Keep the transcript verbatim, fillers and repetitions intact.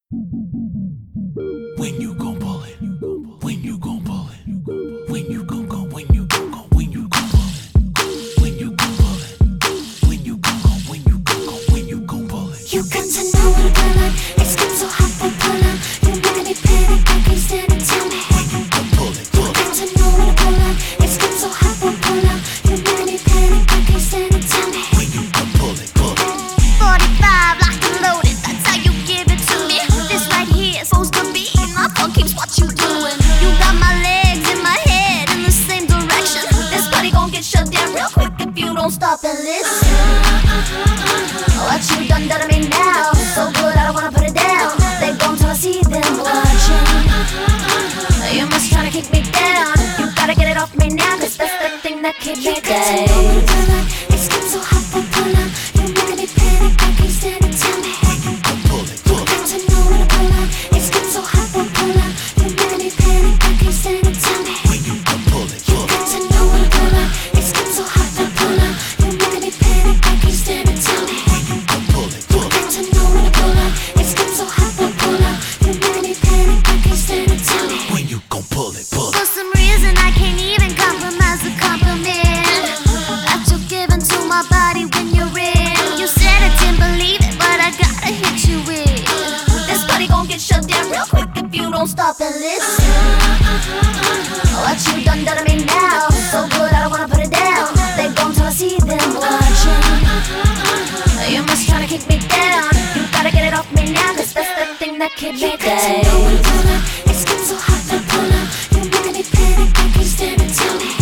When you gon' pull it? When you gon' pull it? When you gon' go? When you gon' go? When you gon' pull it? When you gon' pull it? When you gon' go? When you gon' go? When you gon' pull it? You got to know what I like. It's getting so hot for pull up. You making me panic, I can't stand it. Tell me when you gon' pull it? You got to know what I pull up. It's getting so hot for pull up. You making me panic, I can't stand it. Tell me when you gon' pull it? Pull it. forty-five locked and loaded. That's how you give it to me. This right here is supposed to be my phone keeps what you doing. You got my legs and my head in the same direction. This party gon' get shut down real quick if you don't stop and listen. What you done done to me now? So good I don't wanna put it down. They gon' tell I see them watching. You must tryna kick me down. You gotta get it off me now, cause that's the thing that keeps me down. It's getting so hot for pull up. You making me panic, I can't stand it. Tell me when you gon' pull it? Pull it. got to know when I pull up. It's getting so hot for pull up. You making me panic, I can't stand it. Tell me When you gon' pull it? Pull it. got to know when I pull up. It's getting so hot for pull up. You making me panic, I can't stand it. Tell me When you gon' pull it? Pull it. got to know when I pull up. It's getting so hot for pull up. You making me panic, I can't stand it. Tell me When you gon' pull it? Pull it. for some reason I can't even compromise the compliment that you're giving to my body when you're in. You said I didn't believe it, but I gotta hit you with this body gon' get shut down real quick if you don't stop and listen. What you done done to me now? So good I don't wanna put it down. They gon' tell I see them watching. You must tryna kick me down. You gotta get it off me now, cause that's the thing that keeps me down. It's getting so hot for pull up. You making me panic, I can't stand it. Tell me